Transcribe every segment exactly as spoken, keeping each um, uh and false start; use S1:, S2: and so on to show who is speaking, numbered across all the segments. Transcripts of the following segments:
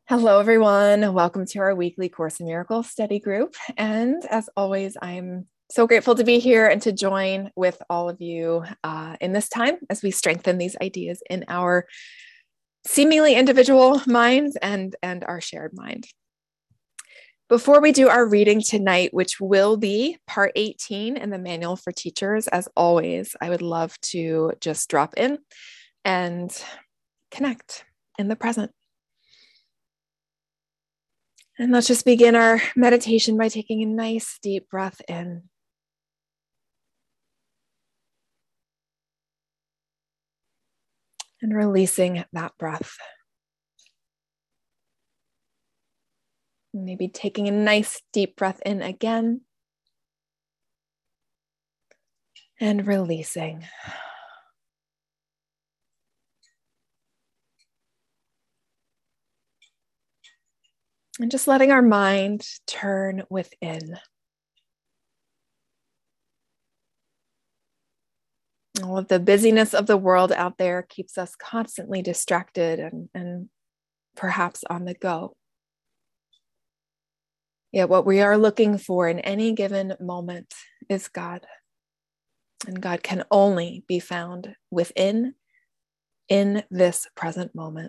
S1: Hello, everyone. Welcome to our weekly Course in Miracles study group. And as always, I'm so grateful to be here and to join with all of you uh, in this time as we strengthen these ideas in our seemingly individual minds and, and our shared mind. Before we do our reading tonight, which will be part eighteen in the Manual for Teachers, as always, I would love to just drop in and connect in the present. And let's just begin our meditation by taking a nice deep breath in. And releasing that breath. Maybe taking a nice deep breath in again. And releasing. And just letting our mind turn within. All of the busyness of the world out there keeps us constantly distracted and, and perhaps on the go. Yet what we are looking for in any given moment is God. And God can only be found within, in this present moment.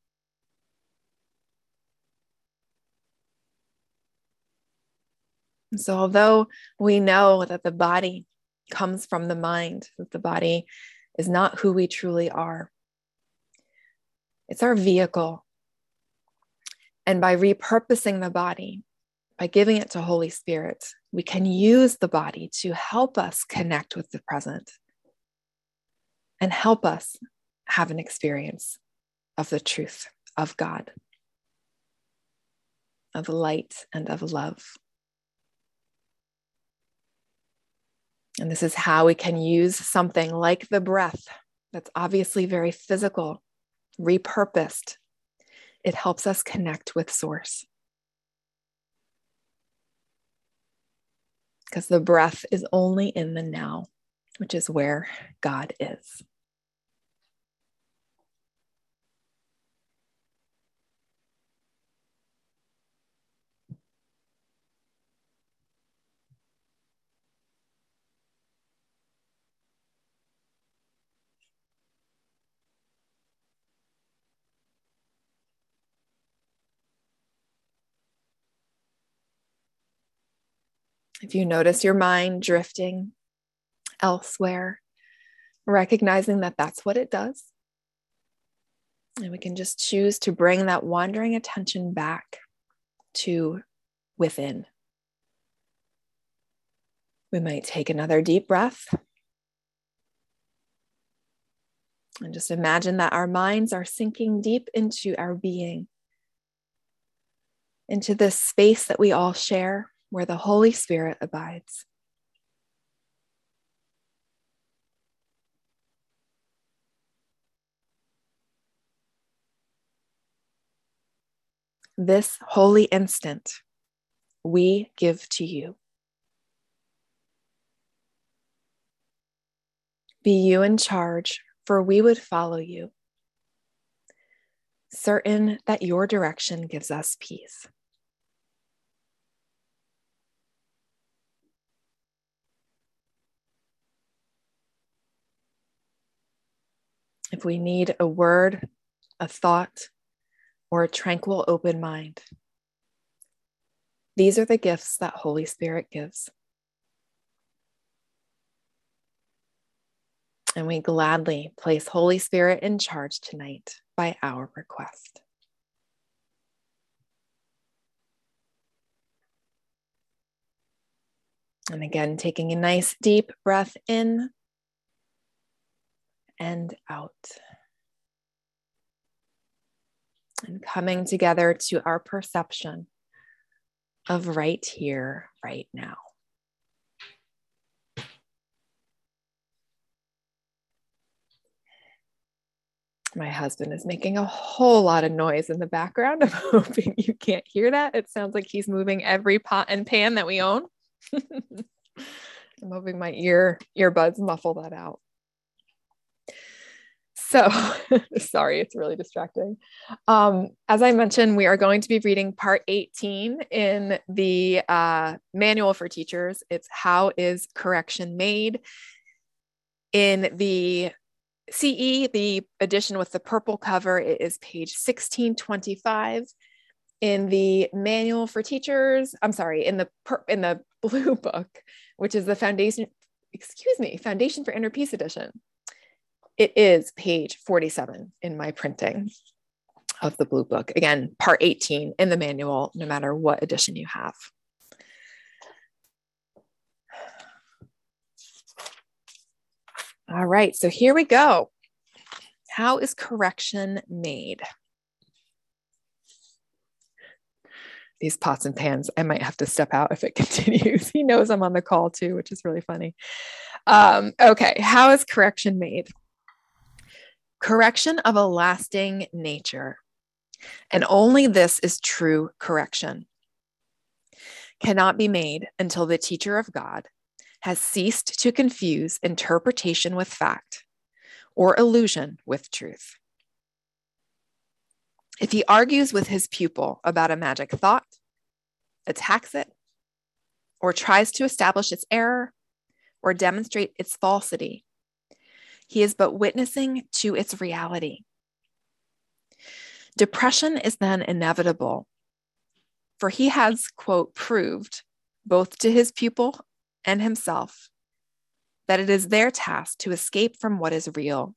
S1: So although we know that the body comes from the mind, that the body is not who we truly are, it's our vehicle. And by repurposing the body, by giving it to Holy Spirit, we can use the body to help us connect with the present and help us have an experience of the truth of God, of light and of love. And this is how we can use something like the breath that's obviously very physical, repurposed. It helps us connect with Source. Because the breath is only in the now, which is where God is. If you notice your mind drifting elsewhere, recognizing that that's what it does, and we can just choose to bring that wandering attention back to within. We might take another deep breath and just imagine that our minds are sinking deep into our being, into this space that we all share, where the Holy Spirit abides. This holy instant we give to you. Be you in charge, for we would follow you, certain that your direction gives us peace. If we need a word, a thought, or a tranquil open mind, these are the gifts that Holy Spirit gives. And we gladly place Holy Spirit in charge tonight by our request. And again, taking a nice deep breath in and out. And coming together to our perception of right here, right now. My husband is making a whole lot of noise in the background. I'm hoping you can't hear that. It sounds like he's moving every pot and pan that we own. I'm hoping my ear earbuds muffle that out. So, sorry, it's really distracting. Um, as I mentioned, we are going to be reading part eighteen in the uh, manual for teachers. It's How is Correction Made? In the C E, the edition with the purple cover, it is page sixteen twenty-five. In the manual for teachers, I'm sorry, in the per, in the blue book, which is the foundation, excuse me, Foundation for Inner Peace edition, it is page forty-seven in my printing of the blue book. Again, part eighteen in the manual, no matter what edition you have. All right, so here we go. How is correction made? These pots and pans, I might have to step out if it continues. He knows I'm on the call too, which is really funny. Um, okay, how is correction made? Correction of a lasting nature, and only this is true correction, cannot be made until the teacher of God has ceased to confuse interpretation with fact or illusion with truth. If he argues with his pupil about a magic thought, attacks it, or tries to establish its error or demonstrate its falsity, he is but witnessing to its reality. Depression is then inevitable, for he has, quote, proved both to his pupil and himself that it is their task to escape from what is real.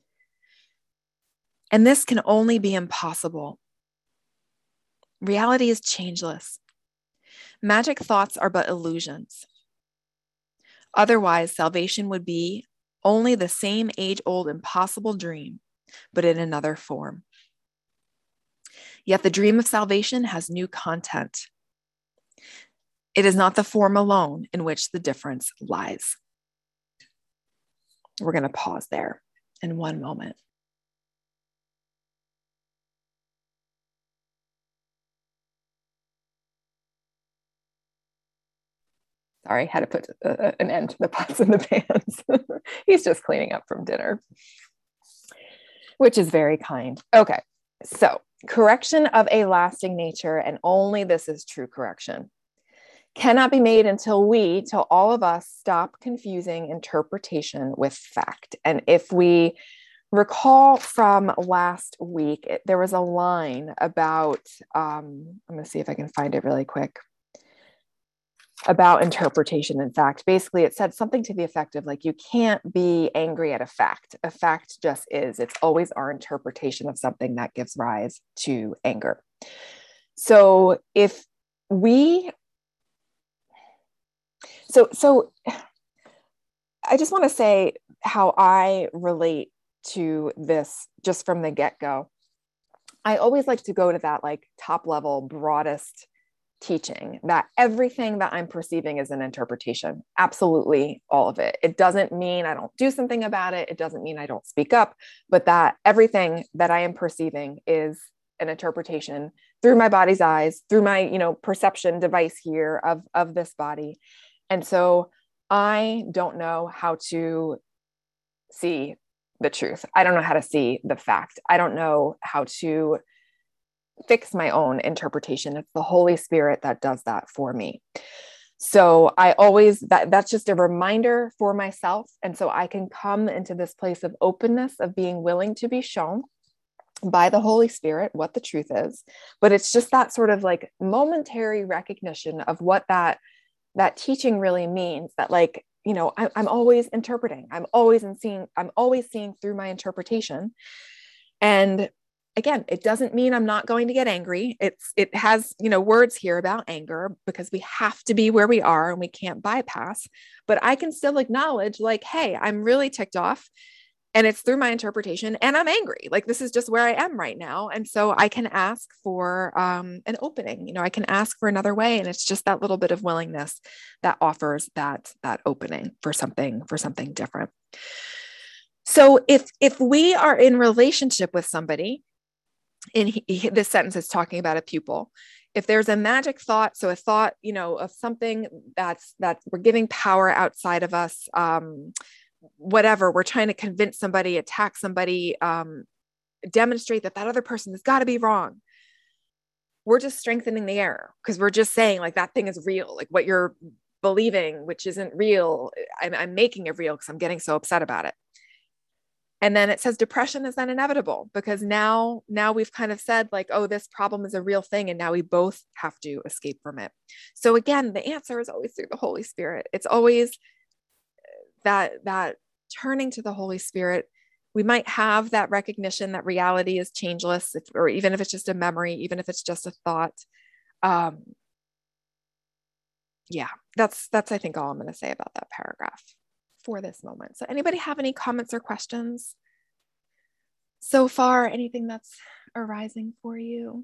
S1: And this can only be impossible. Reality is changeless. Magic thoughts are but illusions. Otherwise, salvation would be only the same age-old impossible dream, but in another form. Yet the dream of salvation has new content. It is not the form alone in which the difference lies. We're going to pause there in one moment. Sorry, had to put uh, an end to the pots and the pans. He's just cleaning up from dinner, which is very kind. Okay, so correction of a lasting nature, and only this is true correction, cannot be made until we, till all of us, stop confusing interpretation with fact. And if we recall from last week, it, there was a line about, um, I'm going to see if I can find it really quick, about interpretation and fact. Basically, it said something to the effect of, like, you can't be angry at a fact. A fact just is. It's always our interpretation of something that gives rise to anger. So if we, so, so I just want to say how I relate to this just from the get-go. I always like to go to that, like, top level, broadest teaching, that everything that I'm perceiving is an interpretation. Absolutely all of it. It doesn't mean I don't do something about it. It doesn't mean I don't speak up, but that everything that I am perceiving is an interpretation through my body's eyes, through my, you know, perception device here of, of this body. And so I don't know how to see the truth. I don't know how to see the fact. I don't know how to fix my own interpretation. It's the Holy Spirit that does that for me. So I always, that that's just a reminder for myself. And so I can come into this place of openness, of being willing to be shown by the Holy Spirit what the truth is. But it's just that sort of like momentary recognition of what that, that teaching really means, that, like, you know, I, I'm always interpreting. I'm always in seeing, I'm always seeing through my interpretation. And again, it doesn't mean I'm not going to get angry. It's, it has, you know, words here about anger, because we have to be where we are and we can't bypass, but I can still acknowledge, like, hey, I'm really ticked off and it's through my interpretation and I'm angry. Like, this is just where I am right now. And so I can ask for um, an opening, you know, I can ask for another way. And it's just that little bit of willingness that offers that, that opening for something, for something different. So if, if we are in relationship with somebody, in he, he, this sentence is talking about a pupil. If there's a magic thought, so a thought, you know, of something that's, that we're giving power outside of us, um, whatever, we're trying to convince somebody, attack somebody, um, demonstrate that that other person has got to be wrong. We're just strengthening the error because we're just saying like that thing is real, like what you're believing, which isn't real. I'm, I'm making it real because I'm getting so upset about it. And then it says depression is then inevitable because now, now we've kind of said like, oh, this problem is a real thing. And now we both have to escape from it. So again, the answer is always through the Holy Spirit. It's always that, that turning to the Holy Spirit. We might have that recognition that reality is changeless, if, or even if it's just a memory, even if it's just a thought. Um, yeah, that's, that's, I think all I'm going to say about that paragraph for this moment. So anybody have any comments or questions so far? Anything that's arising for you?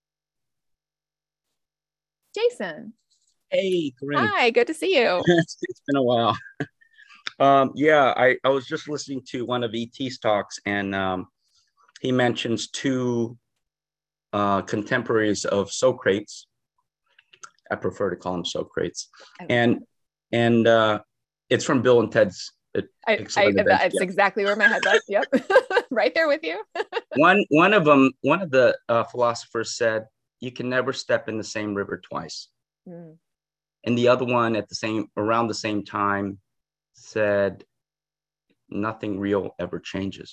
S1: Jason.
S2: Hey, Corinne.
S1: Hi, good to see you.
S2: it's, it's been a while. um, yeah, I, I was just listening to one of E T's talks, and um, he mentions two uh, contemporaries of Socrates. I prefer to call them Socrates. And that. and uh, it's from Bill and Ted's
S1: I, I, that's yeah. exactly where my head's at. Yep. Right there with you.
S2: one one of them, one of the uh, philosophers said, you can never step in the same river twice. Mm. And the other one at the same, around the same time said, nothing real ever changes.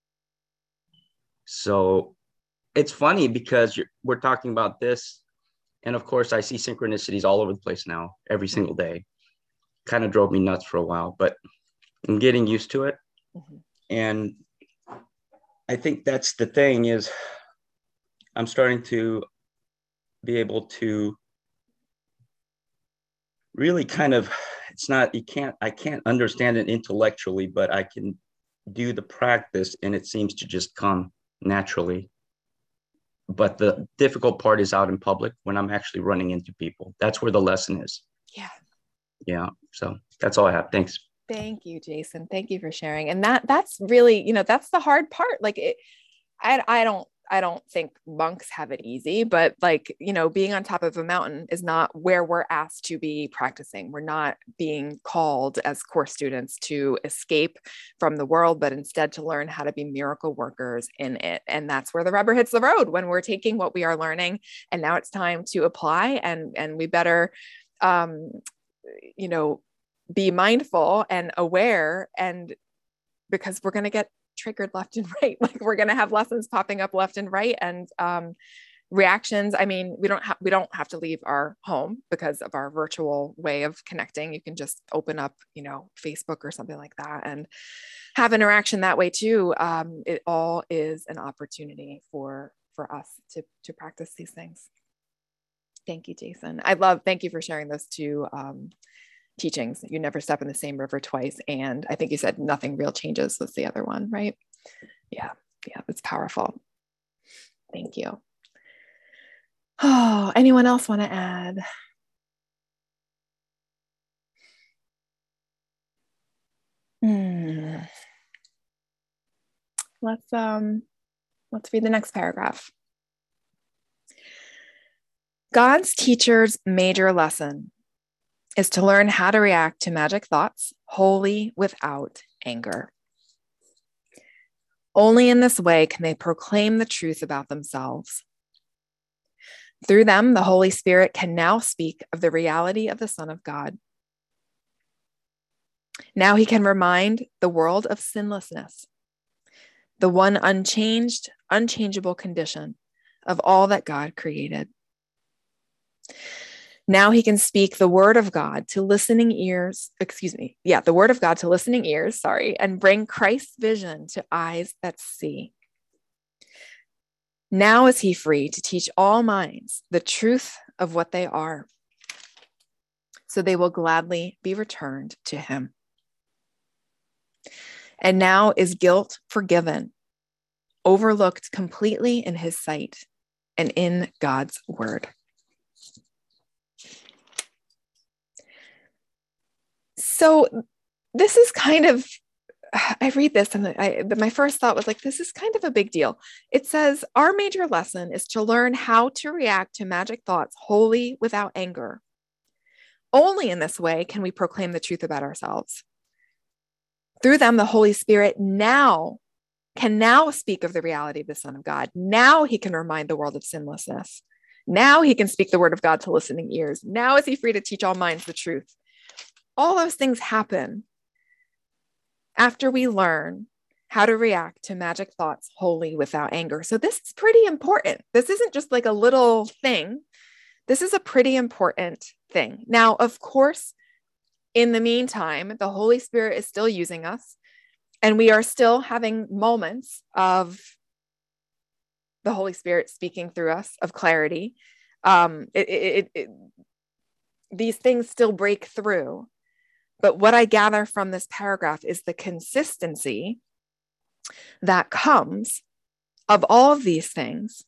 S2: So it's funny because you're, we're talking about this. And of course I see synchronicities all over the place now, every single day. Kind of drove me nuts for a while, but I'm getting used to it. Mm-hmm. And I think that's the thing is I'm starting to be able to really kind of, it's not, you can't, I can't understand it intellectually, but I can do the practice and it seems to just come naturally. But the difficult part is out in public when I'm actually running into people. That's where the lesson is.
S1: Yeah.
S2: Yeah. So that's all I have. Thanks.
S1: Thank you, Jason. Thank you for sharing. And that that's really, you know, that's the hard part. Like it, I, I don't, I don't think monks have it easy, but like, you know, being on top of a mountain is not where we're asked to be practicing. We're not being called as course students to escape from the world, but instead to learn how to be miracle workers in it. And that's where the rubber hits the road when we're taking what we are learning. And now it's time to apply, and, and we better, um, you know, be mindful and aware, and because we're going to get triggered left and right. Like we're going to have lessons popping up left and right, and um, reactions. I mean, we don't have, we don't have to leave our home because of our virtual way of connecting. You can just open up, you know, Facebook or something like that and have interaction that way too. Um, it all is an opportunity for, for us to, to practice these things. Thank you, Jason. I love, thank you for sharing those two um, teachings. You never step in the same river twice. And I think you said nothing real changes was the other one, right? Yeah. Yeah. That's powerful. Thank you. Oh, anyone else want to add? Hmm. Let's, um, let's read the next paragraph. God's teacher's major lesson is to learn how to react to magic thoughts wholly without anger. Only in this way can they proclaim the truth about themselves. Through them, the Holy Spirit can now speak of the reality of the Son of God. Now he can remind the world of sinlessness, the one unchanged, unchangeable condition of all that God created. Now he can speak the word of God to listening ears, excuse me, yeah, the word of God to listening ears, sorry, and bring Christ's vision to eyes that see. Now is he free to teach all minds the truth of what they are, so they will gladly be returned to him. And now is guilt forgiven, overlooked completely in his sight and in God's word. So this is kind of, I read this and I, my first thought was like, this is kind of a big deal. It says, our major lesson is to learn how to react to magic thoughts wholly without anger. Only in this way can we proclaim the truth about ourselves. Through them, the Holy Spirit now can now speak of the reality of the Son of God. Now he can remind the world of sinlessness. Now he can speak the word of God to listening ears. Now is he free to teach all minds the truth. All those things happen after we learn how to react to magic thoughts wholly without anger. So this is pretty important. This isn't just like a little thing. This is a pretty important thing. Now, of course, in the meantime, the Holy Spirit is still using us, and we are still having moments of the Holy Spirit speaking through us, of clarity. Um, it, it, it, these things still break through. But what I gather from this paragraph is the consistency that comes of all of these things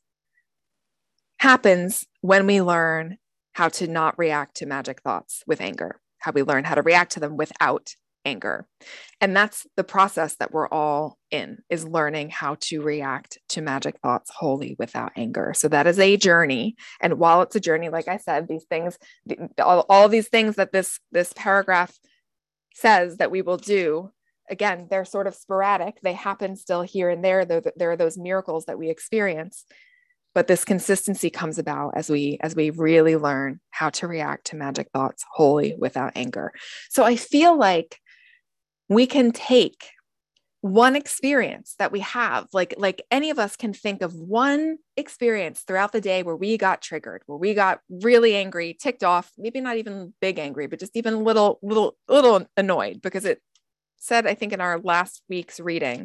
S1: happens when we learn how to not react to magic thoughts with anger, how we learn how to react to them without anger. And that's the process that we're all in, is learning how to react to magic thoughts wholly without anger. So that is a journey. And while it's a journey, like I said, these things, all, all these things that this, this paragraph says that we will do, again, they're sort of sporadic. They happen still here and there. There, there are those miracles that we experience. But this consistency comes about as we as we really learn how to react to magic thoughts wholly without anger. So I feel like we can take one experience that we have, like, like any of us can think of one experience throughout the day where we got triggered, where we got really angry, ticked off, maybe not even big angry, but just even a little, little, little annoyed, because it said, I think in our last week's reading,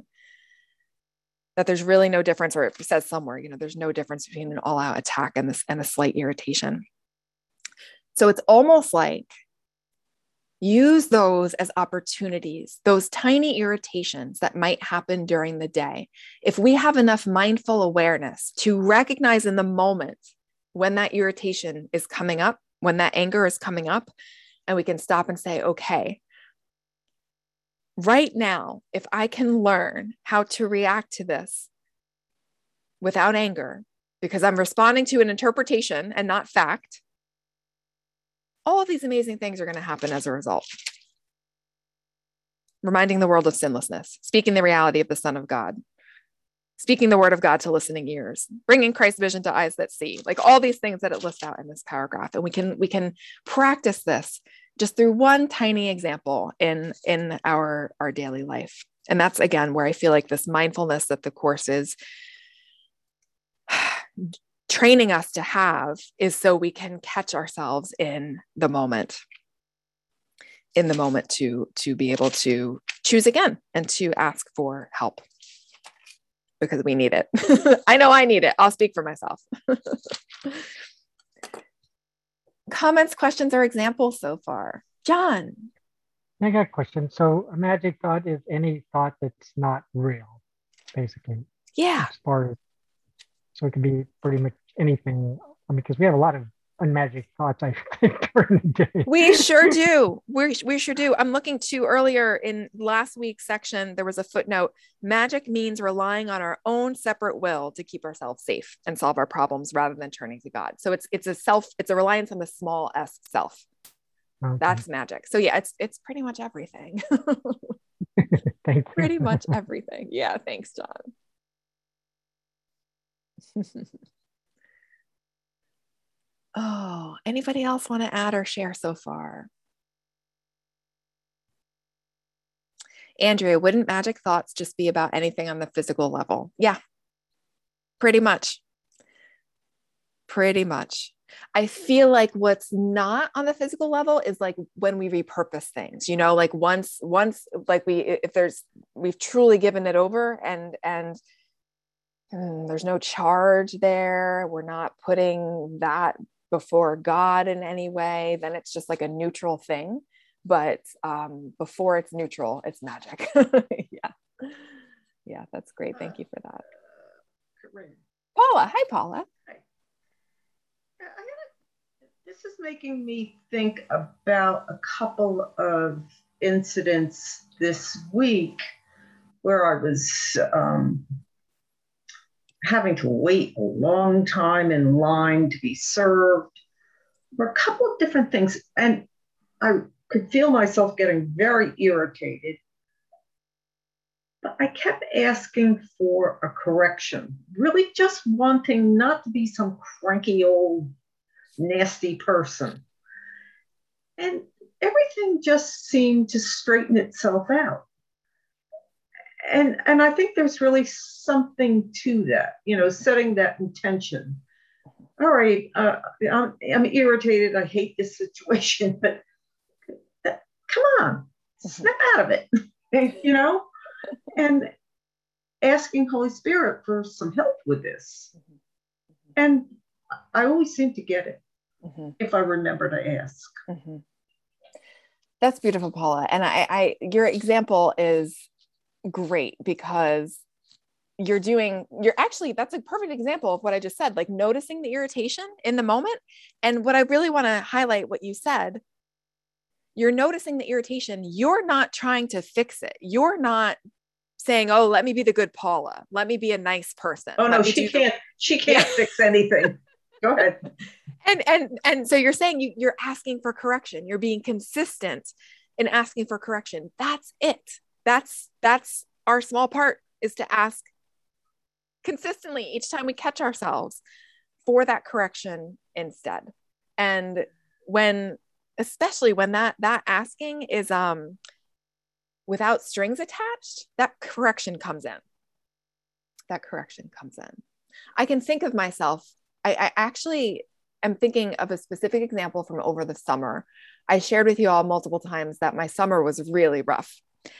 S1: that there's really no difference, or it says somewhere, you know, there's no difference between an all-out attack and this and a slight irritation. So it's almost like use those as opportunities, those tiny irritations that might happen during the day. If we have enough mindful awareness to recognize in the moment when that irritation is coming up, when that anger is coming up, and we can stop and say, okay, right now, if I can learn how to react to this without anger, because I'm responding to an interpretation and not fact, all of these amazing things are going to happen as a result. Reminding the world of sinlessness, speaking the reality of the Son of God, speaking the word of God to listening ears, bringing Christ's vision to eyes that see, like all these things that it lists out in this paragraph. And we can, we can practice this just through one tiny example in, in our, our daily life. And that's, again, where I feel like this mindfulness that the course is training us to have is so we can catch ourselves in the moment, in the moment to, to be able to choose again and to ask for help, because we need it. I know I need it. I'll speak for myself. Comments, questions, or examples so far? John.
S3: I got a question. So a magic thought is any thought that's not real, basically.
S1: Yeah.
S3: As far as, so it can be pretty much anything. I mean, because we have a lot of unmagic thoughts, I think, during the day.
S1: We sure do. We, we sure do. I'm looking to earlier in last week's section, there was a footnote. Magic means relying on our own separate will to keep ourselves safe and solve our problems rather than turning to God. So it's it's a self, it's a reliance on the small s self. Okay. That's magic. So yeah, it's it's pretty much everything.
S3: Thank you.
S1: Pretty much everything. Yeah, thanks, John. Oh, anybody else want to add or share so far? Andrea, wouldn't magic thoughts just be about anything on the physical level? Yeah, pretty much. Pretty much. I feel like what's not on the physical level is like when we repurpose things, you know, like once, once, like we, if there's, we've truly given it over and, and hmm, there's no charge there. We're not putting that before God in any way, then it's just like a neutral thing. But um, before it's neutral, it's magic. Yeah. Yeah, that's great. Thank you for that. Paula. Hi, Paula. Hi.
S4: I gotta, this is making me think about a couple of incidents this week where I was um, having to wait a long time in line to be served. There were a couple of different things, and I could feel myself getting very irritated. but I kept asking for a correction, really just wanting not to be some cranky old nasty person. And everything just seemed to straighten itself out. And, and I think there's really something to that, you know, setting that intention. All right, uh, I'm, I'm irritated. I hate this situation, but uh, come on, snap out of it, you know? And asking Holy Spirit for some help with this. And I always seem to get it mm-hmm. if I remember to ask.
S1: Mm-hmm. That's beautiful, Paula. And I, I, your example is great because you're doing, you're actually, that's a perfect example of what I just said, like noticing the irritation in the moment. And what I really want to highlight what you said, you're noticing the irritation. You're not trying to fix it. You're not saying, oh, let me be the good Paula. Let me be a nice person.
S4: Oh,
S1: let
S4: no, she can't, the- she can't yeah. fix anything. Go ahead.
S1: And, and, and so you're saying you, you're asking for correction. You're being consistent in asking for correction. That's it. That's, that's our small part, is to ask consistently each time we catch ourselves for that correction instead. And when, especially when that, that asking is, um, without strings attached, that correction comes in. That correction comes in. I can think of myself, I, I actually am thinking of a specific example from over the summer. I shared with you all multiple times that my summer was really rough.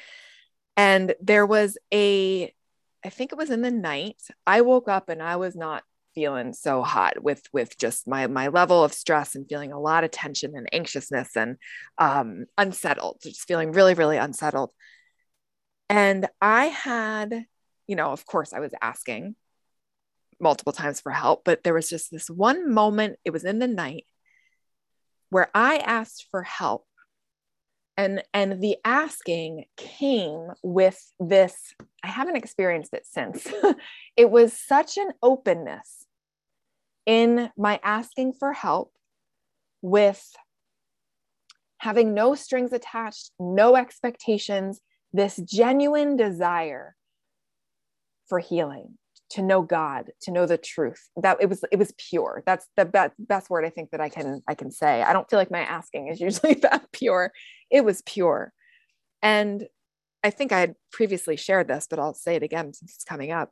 S1: And there was a, I think it was in the night, I woke up and I was not feeling so hot with, with just my, my level of stress and feeling a lot of tension and anxiousness and um, unsettled, just feeling really, really unsettled. And I had, you know, of course I was asking multiple times for help, but there was just this one moment, it was in the night, where I asked for help. And, and the asking came with this, I haven't experienced it since. It was such an openness in my asking for help, with having no strings attached, no expectations, this genuine desire for healing, to know God, to know the truth. That it was, it was pure. That's the be- best word I think that I can, I can say. I don't feel like my asking is usually that pure. It was pure. And I think I had previously shared this, but I'll say it again since it's coming up.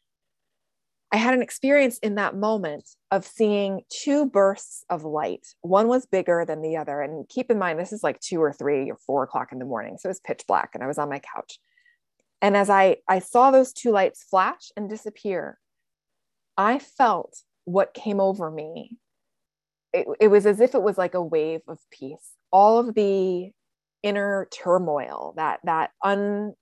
S1: I had an experience in that moment of seeing two bursts of light. One was bigger than the other. And keep in mind, this is like two or three or four o'clock in the morning. So it was pitch black and I was on my couch. And as I, I saw those two lights flash and disappear, I felt what came over me. It, it was as if it was like a wave of peace. All of the inner turmoil, that, that un,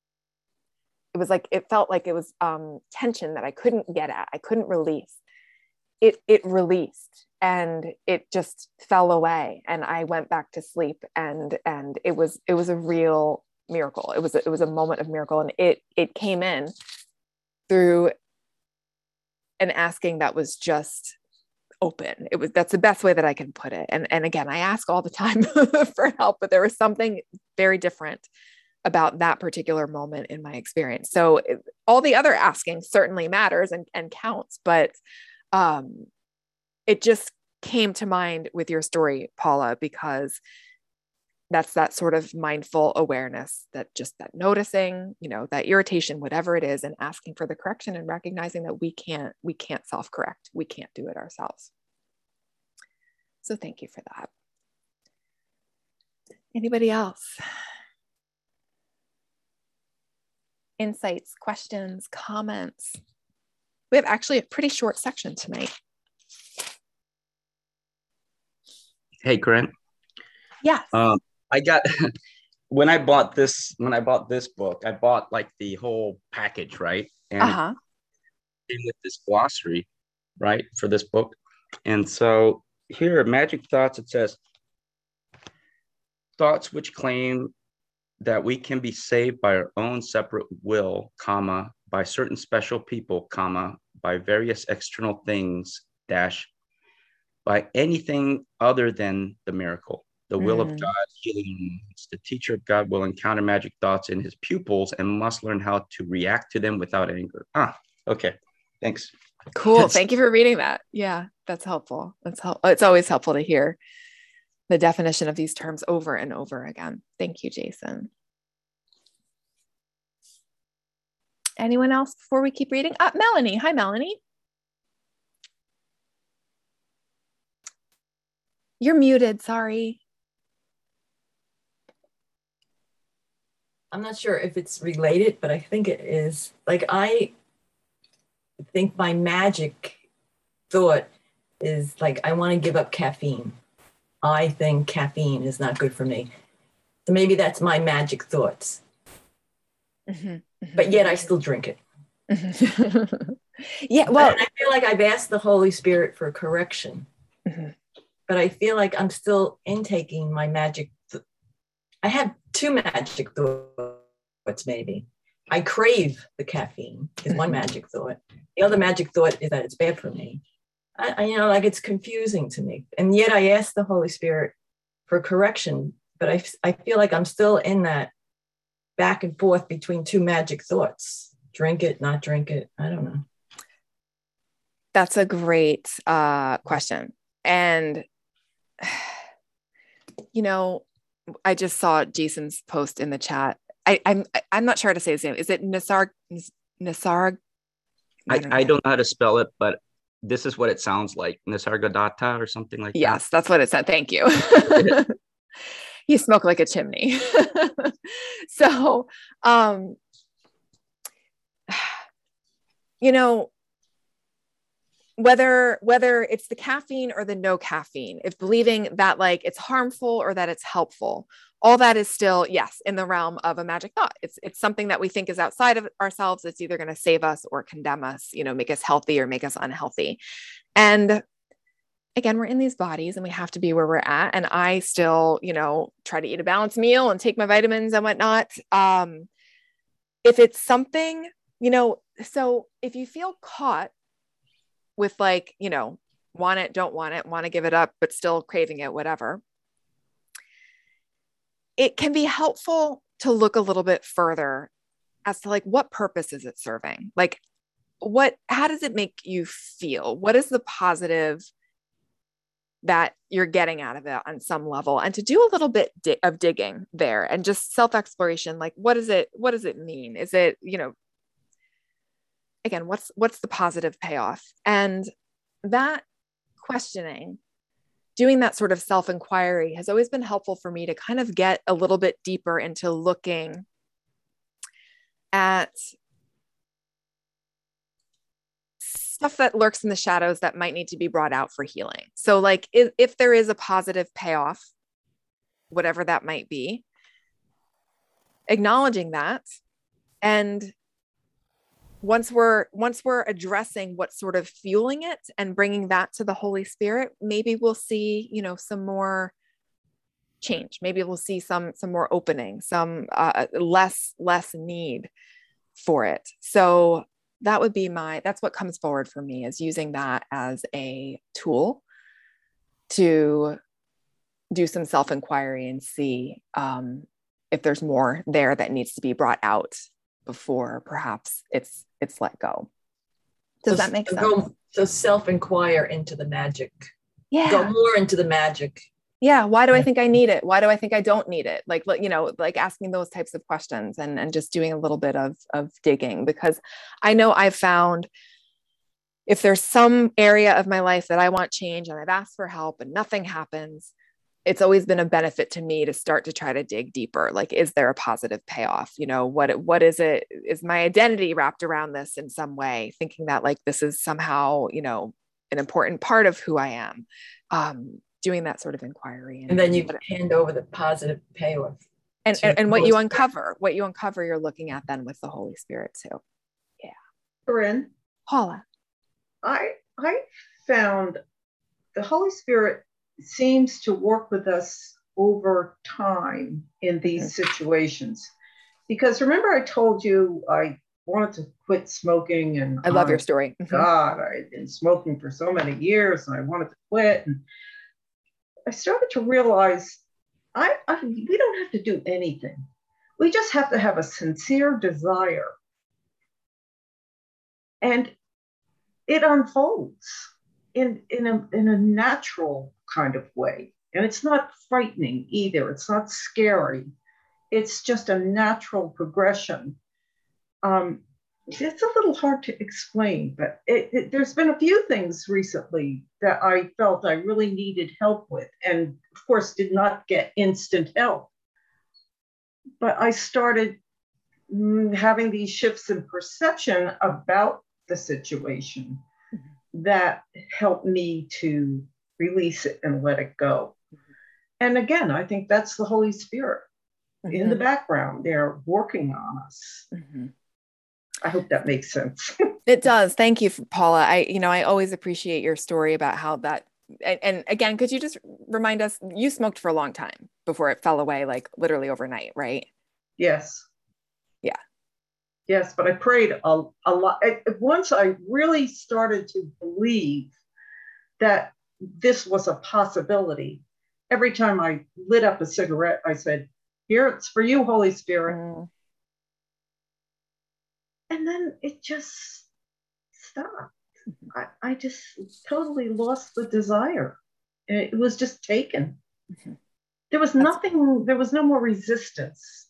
S1: it was like, it felt like it was um, tension that I couldn't get at, I couldn't release. It, it released and it just fell away. And I went back to sleep, and, and it was, it was a real miracle. It was, a, it was a moment of miracle. And it, it came in through an asking that was just open. It was, that's the best way that I can put it. And, and again, I ask all the time for help, but there was something very different about that particular moment in my experience. So it, all the other asking certainly matters and, and counts, but um, it just came to mind with your story, Paula, because that's that sort of mindful awareness, that just that noticing, you know, that irritation, whatever it is, and asking for the correction and recognizing that we can't, we can't self-correct. We can't do it ourselves. So thank you for that. Anybody else? Insights, questions, comments? We have actually a pretty short section tonight.
S2: Hey, Corinne.
S1: Yes.
S2: Um, I got, when I bought this, when I bought this book, I bought like the whole package, right? And
S1: uh-huh.
S2: it came with this glossary, right, for this book. And so here, Magic Thoughts, it says, thoughts which claim that we can be saved by our own separate will, comma, by certain special people, comma, by various external things, dash, by anything other than the miracle, The will of
S1: Mm.
S2: God, healing. The teacher of God will encounter magic thoughts in his pupils and must learn how to react to them without anger. Ah, okay. Thanks.
S1: Cool.
S2: That's-
S1: Thank you for reading that. Yeah, that's helpful. That's help. It's always helpful to hear the definition of these terms over and over again. Thank you, Jason. Anyone else before we keep reading? Uh, Melanie. Hi, Melanie. You're muted. Sorry.
S5: I'm not sure if it's related, but I think it is. Like, I think my magic thought is like, I want to give up caffeine. I think caffeine is not good for me. So maybe that's my magic thoughts.
S1: Mm-hmm, mm-hmm.
S5: But yet I still drink it.
S1: Yeah, well,
S5: and I feel like I've asked the Holy Spirit for correction.
S1: Mm-hmm.
S5: But I feel like I'm still intaking my magic. Th- I have two magic thoughts, maybe. I crave the caffeine is one magic thought. The other magic thought is that it's bad for me. I, I, you know, like it's confusing to me. And yet I ask the Holy Spirit for correction, but I, I feel like I'm still in that back and forth between two magic thoughts. Drink it, not drink it. I don't know.
S1: That's a great uh, question. And, you know, I just saw Jason's post in the chat. I, I'm I'm not sure how to say his name. Is it Nisar Nisar?
S2: I, I, don't I don't know how to spell it, but this is what it sounds like. Nisargadatta or something like
S1: yes, that. Yes, that's what it said. Thank you. You smoke like a chimney. So, um, you know, whether whether it's the caffeine or the no caffeine, if believing that like it's harmful or that it's helpful, all that is still, yes, in the realm of a magic thought. It's it's something that we think is outside of ourselves. It's either going to save us or condemn us, you know, make us healthy or make us unhealthy. And again, we're in these bodies and we have to be where we're at. And I still, you know, try to eat a balanced meal and take my vitamins and whatnot. Um, if it's something, you know, so if you feel caught with like, you know, want it, don't want it, want to give it up, but still craving it, whatever, it can be helpful to look a little bit further as to like, what purpose is it serving? Like what, how does it make you feel? What is the positive that you're getting out of it on some level? And to do a little bit di- of digging there and just self-exploration, like, what is it, what does it mean? Is it, you know, again, what's, what's the positive payoff? And that questioning, doing that sort of self-inquiry has always been helpful for me to kind of get a little bit deeper into looking at stuff that lurks in the shadows that might need to be brought out for healing. So like if, if there is a positive payoff, whatever that might be, acknowledging that. And once we're, once we're addressing what's sort of fueling it and bringing that to the Holy Spirit, maybe we'll see, you know, some more change. Maybe we'll see some, some more opening, some uh, less, less need for it. So that would be my, that's what comes forward for me, is using that as a tool to do some self-inquiry and see um, if there's more there that needs to be brought out before perhaps it's, it's let go. Does
S5: so,
S1: that make sense?
S5: Go, so self-inquire into the magic.
S1: Yeah.
S5: Go more into the magic.
S1: Yeah. Why do I think I need it? Why do I think I don't need it? Like, you know, like asking those types of questions and, and just doing a little bit of, of digging, because I know I've found if there's some area of my life that I want change and I've asked for help and nothing happens, it's always been a benefit to me to start to try to dig deeper. Like, is there a positive payoff? You know, what, what is it? Is my identity wrapped around this in some way? Thinking that like, this is somehow, you know, an important part of who I am. Um, doing that sort of inquiry. And,
S5: and then you hand over the positive payoff.
S1: And, and, and what you uncover, what you uncover, you're looking at then with the Holy Spirit too. Yeah.
S4: Corinne.
S1: Paula.
S4: I, I found the Holy Spirit seems to work with us over time in these mm-hmm. situations. Because remember I told you I wanted to quit smoking, and
S1: I love oh, your story.
S4: Mm-hmm. God, I'd been smoking for so many years and I wanted to quit. And I started to realize I, I we don't have to do anything. We just have to have a sincere desire, and it unfolds in in a in a natural kind of way. And it's not frightening either. It's not scary. It's just a natural progression. Um, it's a little hard to explain, but it, it, there's been a few things recently that I felt I really needed help with, and of course did not get instant help. But I started mm, having these shifts in perception about the situation mm-hmm. that helped me to release it and let it go. Mm-hmm. And again, I think that's the Holy Spirit mm-hmm. in the background. They're working on us. Mm-hmm. I hope that makes sense.
S1: It does. Thank you, Paula. I, you know, I always appreciate your story about how that, and, and again, could you just remind us, you smoked for a long time before it fell away, like literally overnight, right?
S4: Yes.
S1: Yeah.
S4: Yes, but I prayed a, a lot. Once I really started to believe that this was a possibility, every time I lit up a cigarette, I said, here, it's for you, Holy Spirit. Mm. And then it just stopped. Mm-hmm. I, I just totally lost the desire. It was just taken. Mm-hmm. There was That's nothing, there was no more resistance.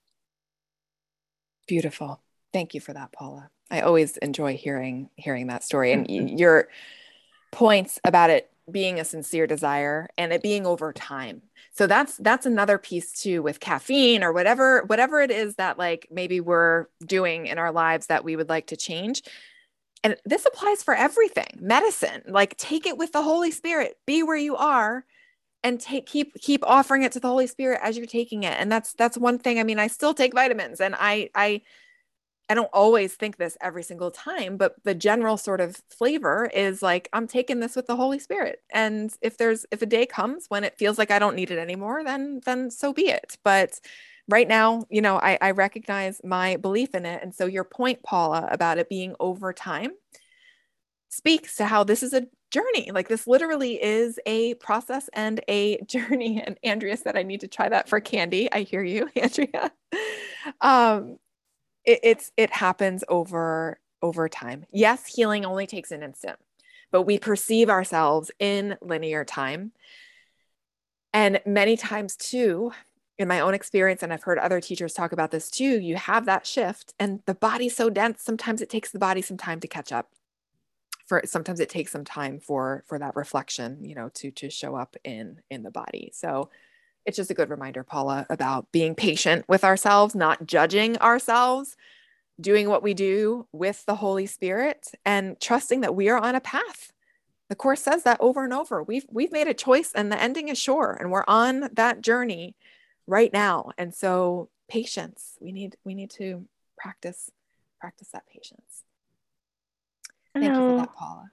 S1: Beautiful. Thank you for that, Paula. I always enjoy hearing hearing that story, and mm-hmm. your points about it being a sincere desire and it being over time. So that's that's another piece too with caffeine or whatever whatever it is that like maybe we're doing in our lives that we would like to change. And this applies for everything. Medicine, like take it with the Holy Spirit. Be where you are and take keep keep offering it to the Holy Spirit as you're taking it. And that's that's one thing. I mean, I still take vitamins, and I I I don't always think this every single time, but the general sort of flavor is like, I'm taking this with the Holy Spirit. And if there's, if a day comes when it feels like I don't need it anymore, then, then so be it. But right now, you know, I, I recognize my belief in it. And so your point, Paula, about it being over time speaks to how this is a journey. Like this literally is a process and a journey. And Andrea said, I need to try that for candy. I hear you, Andrea. um, It, it's it happens over over time. Yes, healing only takes an instant, but we perceive ourselves in linear time. And many times too, in my own experience, and I've heard other teachers talk about this too, you have that shift and the body's so dense, sometimes it takes the body some time to catch up. For sometimes it takes some time for for that reflection, you know, to to show up in in the body. So it's just a good reminder, Paula, about being patient with ourselves, not judging ourselves, doing what we do with the Holy Spirit, and trusting that we are on a path. The Course says that over and over. We've we've made a choice, and the ending is sure, and we're on that journey right now. And so, patience. We need we need to practice practice that patience. Thank Hello. you for that, Paula.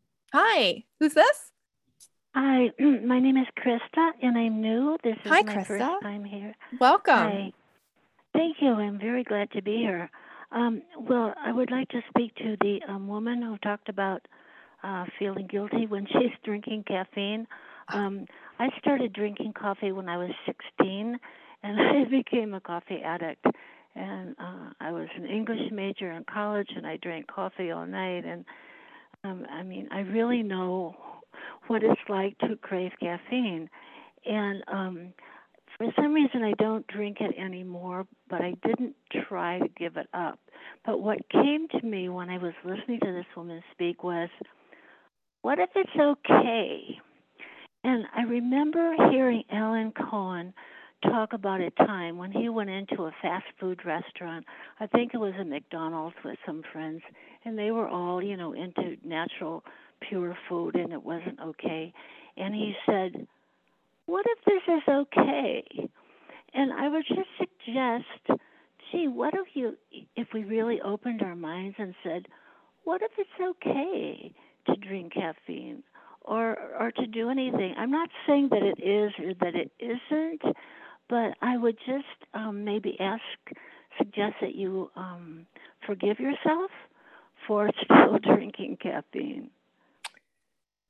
S1: Hi, who's this?
S6: Hi, my name is Krista, and I'm new. This is
S1: Hi,
S6: my
S1: Krista.
S6: first time here.
S1: Welcome.
S6: Hi. Thank you. I'm very glad to be here. Um, well, I would like to speak to the um, woman who talked about uh, feeling guilty when she's drinking caffeine. Um, I started drinking coffee when I was sixteen, and I became a coffee addict. And uh, I was an English major in college, and I drank coffee all night. And um, I mean, I really know what it's like to crave caffeine. And um, for some reason, I don't drink it anymore, but I didn't try to give it up. But what came to me when I was listening to this woman speak was, what if it's okay? And I remember hearing Alan Cohen talk about a time when he went into a fast food restaurant. I think it was a McDonald's with some friends, and they were all, you know, into natural, pure food, and it wasn't okay. And he said, what if this is okay? And I would just suggest, gee, what if you, if we really opened our minds and said, what if it's okay to drink caffeine or or to do anything? I'm not saying that it is or that it isn't, but I would just um, maybe ask, suggest that you um, forgive yourself for still drinking caffeine.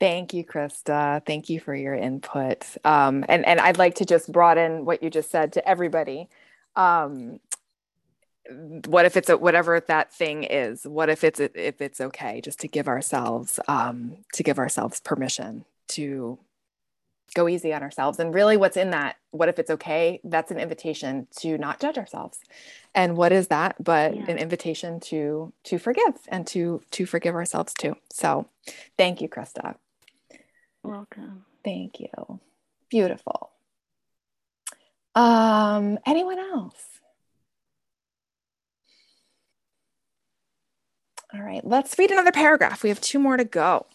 S1: Thank you, Krista. Thank you for your input. Um, and, and I'd like to just broaden what you just said to everybody. Um, what if it's a, whatever that thing is? What if it's if it's okay? Just to give ourselves um, to give ourselves permission to go easy on ourselves. And really, what's in that? What if it's okay? That's an invitation to not judge ourselves. And what is that? But yeah. an invitation to to forgive and to to forgive ourselves too. So, thank you, Krista.
S6: Welcome.
S1: Thank you. Beautiful. Um, anyone else? All right, let's read another paragraph. We have two more to go.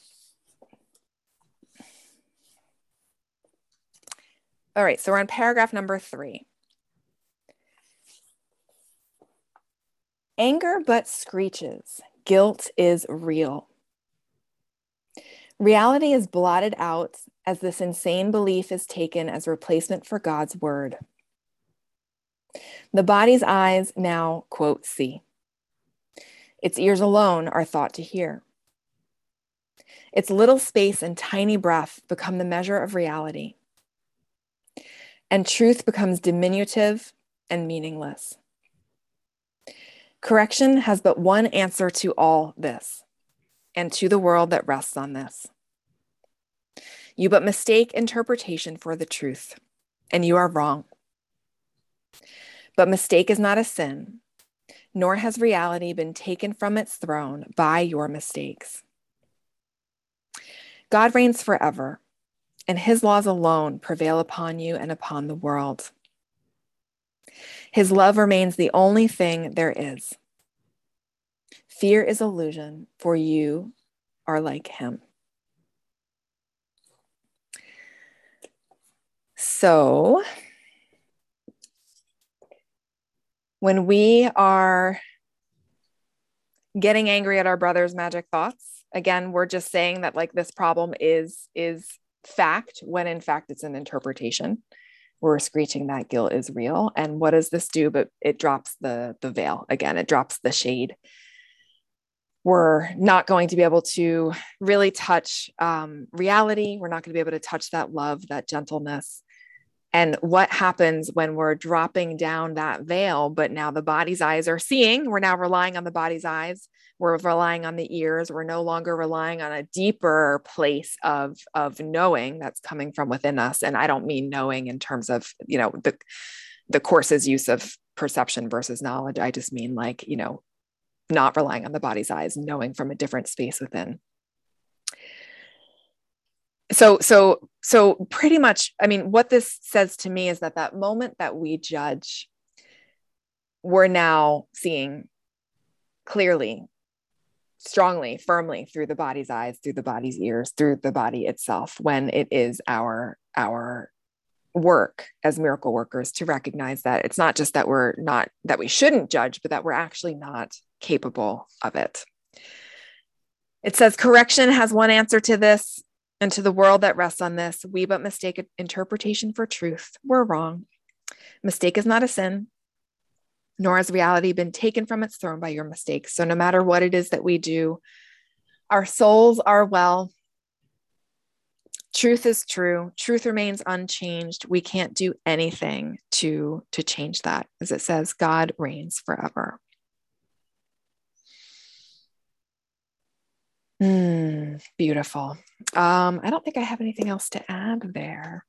S1: All right, so we're on paragraph number three. Anger but screeches. Guilt is real. Reality is blotted out as this insane belief is taken as replacement for God's word. The body's eyes now, quote, see. Its ears alone are thought to hear. Its little space and tiny breath become the measure of reality. And truth becomes diminutive and meaningless. Correction has but one answer to all this, and to the world that rests on this. You but mistake interpretation for the truth, and you are wrong. But mistake is not a sin, nor has reality been taken from its throne by your mistakes. God reigns forever, and his laws alone prevail upon you and upon the world. His love remains the only thing there is. Fear is illusion, for you are like him. So, when we are getting angry at our brother's magic thoughts, again, we're just saying that like this problem is, is fact, when in fact it's an interpretation. We're screeching that guilt is real. And what does this do? But it drops the, the veil. Again, it drops the shade. We're not going to be able to really touch um, reality. We're not going to be able to touch that love, that gentleness. And what happens when we're dropping down that veil, but now the body's eyes are seeing? We're now relying on the body's eyes. We're relying on the ears. We're no longer relying on a deeper place of, of knowing that's coming from within us. And I don't mean knowing in terms of, you know, the, the course's use of perception versus knowledge. I just mean like, you know, not relying on the body's eyes, knowing from a different space within. So, so, so pretty much, I mean, what this says to me is that that moment that we judge, we're now seeing clearly, strongly, firmly through the body's eyes, through the body's ears, through the body itself, when it is our, our work as miracle workers to recognize that it's not just that we're not, that we shouldn't judge, but that we're actually not capable of it. It says, correction has one answer to this, and to the world that rests on this, we but mistake interpretation for truth. We're wrong. Mistake is not a sin, nor has reality been taken from its throne by your mistakes. So no matter what it is that we do, our souls are well. Truth is true. Truth remains unchanged. We can't do anything to, to change that. As it says, God reigns forever. Mm, beautiful. Um, I don't think I have anything else to add there.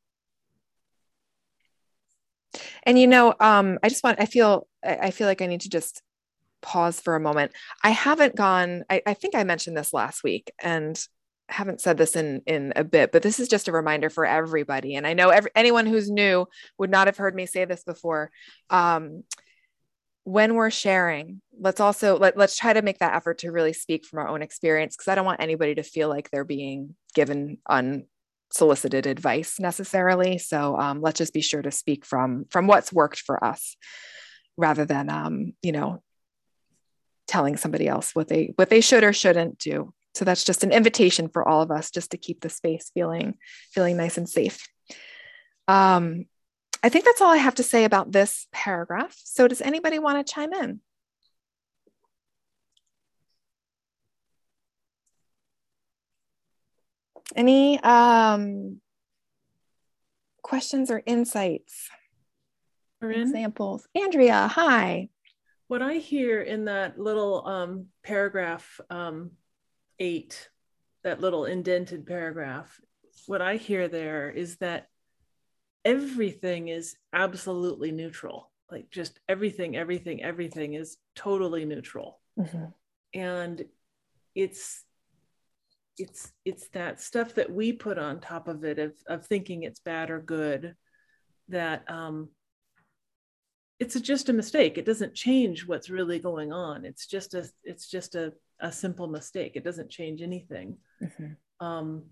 S1: And, you know, um, I just want, I feel, I feel like I need to just pause for a moment. I haven't gone, I, I think I mentioned this last week and haven't said this in, in a bit, but this is just a reminder for everybody. And I know every, anyone who's new would not have heard me say this before. Um, when we're sharing, let's also, let, let's try to make that effort to really speak from our own experience, because I don't want anybody to feel like they're being given unsolicited advice necessarily. So um, let's just be sure to speak from, from what's worked for us, rather than, um, you know, telling somebody else what they, what they should or shouldn't do. So that's just an invitation for all of us, just to keep the space feeling, feeling nice and safe. Um, I think that's all I have to say about this paragraph. So does anybody want to chime in? Any um, questions or insights?
S7: Corinne?
S1: Examples. Andrea, hi.
S7: What I hear in that little um, paragraph um, eight, that little indented paragraph, what I hear there is that everything is absolutely neutral. Like just everything, everything, everything is totally neutral.
S1: Mm-hmm.
S7: And it's it's it's that stuff that we put on top of it of, of thinking it's bad or good, that um, it's a, just a mistake. It doesn't change what's really going on. It's just a it's just a, a simple mistake. It doesn't change anything.
S1: Mm-hmm.
S7: Um,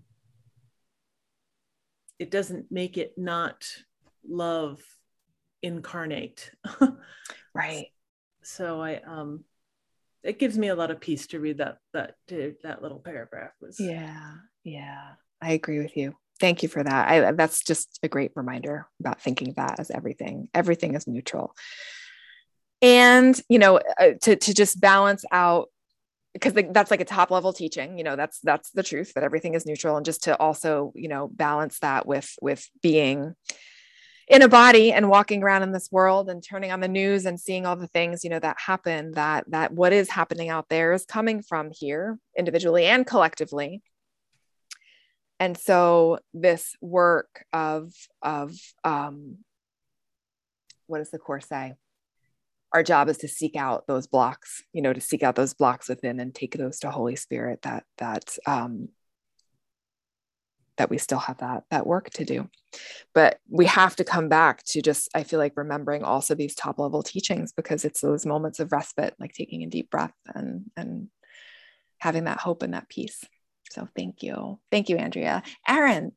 S7: it doesn't make it not love incarnate.
S1: Right.
S7: So I um it gives me a lot of peace to read that that to, that little paragraph was.
S1: Yeah, yeah, I agree with you. Thank you for that. I, that's just a great reminder about thinking of that as everything. Everything is neutral. And, you know, uh, to, to just balance out, because that's like a top level teaching, you know, that's, that's the truth, that everything is neutral. And just to also, you know, balance that with, with being in a body and walking around in this world and turning on the news and seeing all the things, you know, that happen, that, that what is happening out there is coming from here individually and collectively. And so this work of, of um, what does the Course say? Our job is to seek out those blocks, you know, to seek out those blocks within and take those to Holy Spirit, that, that, um, that we still have that, that work to do. But we have to come back to just, I feel like, remembering also these top level teachings, because it's those moments of respite, like taking a deep breath and, and having that hope and that peace. So thank you. Thank you, Andrea. Aaron.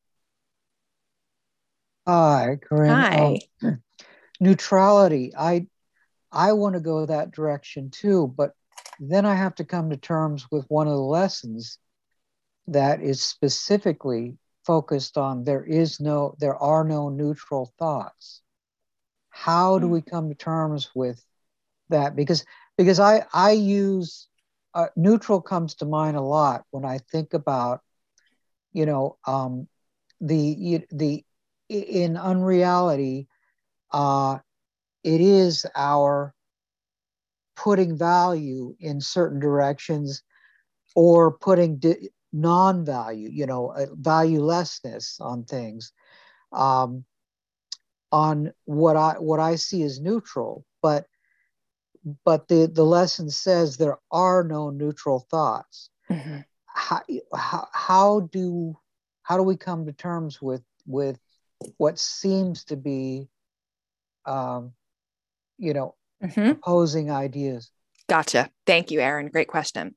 S8: Hi, Corinne.
S1: Hi.
S8: Um, neutrality. I, I want to go that direction too, but then I have to come to terms with one of the lessons that is specifically focused on there is no, there are no neutral thoughts. How do we come to terms with that? Because, because I, I use, uh, neutral comes to mind a lot when I think about, you know, um, the, the, in unreality, uh, it is our putting value in certain directions or putting di- non-value, you know, uh, valuelessness on things, um, on what I what I see as neutral. But but the the lesson says there are no neutral thoughts.
S1: Mm-hmm.
S8: How, how how do how do we come to terms with with what seems to be, um, you know,
S1: Mm-hmm.
S8: opposing ideas?
S1: Gotcha. Thank you, Aaron. Great question.